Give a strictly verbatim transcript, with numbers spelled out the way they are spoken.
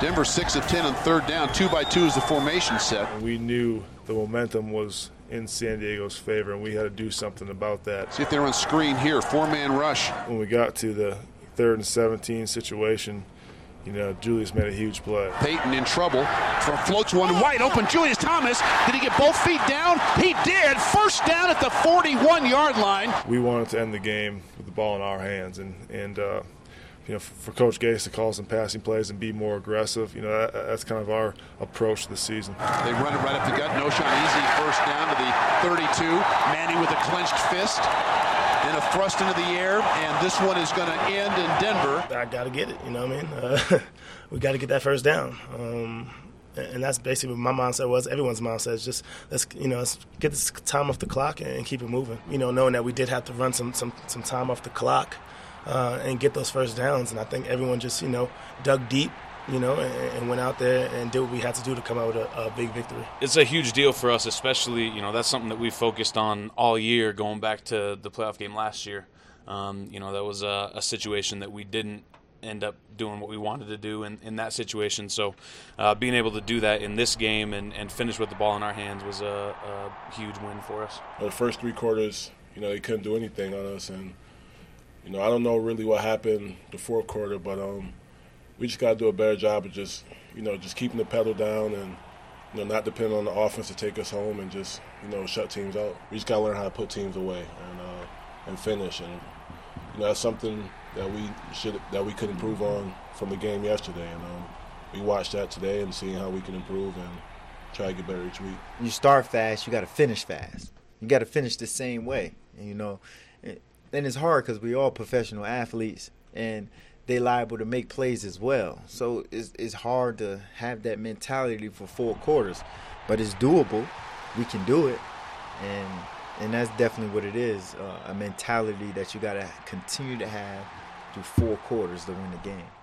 Denver six of ten on third down. Two by two is the formation set. We knew the momentum was in San Diego's favor, and we had to do something about that. See if they're on screen here. Four-man rush. When we got to the third and seventeen situation, you know, Julius made a huge play. Peyton in trouble. Floats one wide open. Julius Thomas. Did he get both feet down? He did. First down at the forty-one-yard line. We wanted to end the game with the ball in our hands, and and uh, you know, for Coach Gase to call some passing plays and be more aggressive, you know, that, that's kind of our approach to the season. They run it right up the gut. Noshawn easy first down to the thirty-two. Manning with a clenched fist and a thrust into the air, and this one is going to end in Denver. I got to get it, you know what I mean? Uh, we got to get that first down. Um, and that's basically what my mindset was. Everyone's mindset is just, let's, you know, let's get this time off the clock and keep it moving. You know, knowing that we did have to run some some, some time off the clock uh, and get those first downs. And I think everyone just, you know, dug deep, you know, and, and went out there and did what we had to do to come out with a, a big victory. It's a huge deal for us, especially, you know, that's something that we focused on all year going back to the playoff game last year. Um, you know, that was a, a situation that we didn't end up doing what we wanted to do in, in that situation. So uh, being able to do that in this game and, and finish with the ball in our hands was a, a huge win for us. The first three quarters, you know, they couldn't do anything on us. And, you know, I don't know really what happened the fourth quarter, but um, we just got to do a better job of just, you know, just keeping the pedal down and, you know, not depending on the offense to take us home and just, you know, shut teams out. We just got to learn how to put teams away and uh, and finish. And, you know, that's something that we should that we could improve on from the game yesterday. And um, we watched that today and seeing how we can improve and try to get better each week. You start fast, you got to finish fast. You got to finish the same way. And, you know, and it's hard because we all professional athletes and they liable to make plays as well. So it's, it's hard to have that mentality for four quarters. But it's doable. We can do it. And and that's definitely what it is, uh, a mentality that you got to continue to have through four quarters to win the game.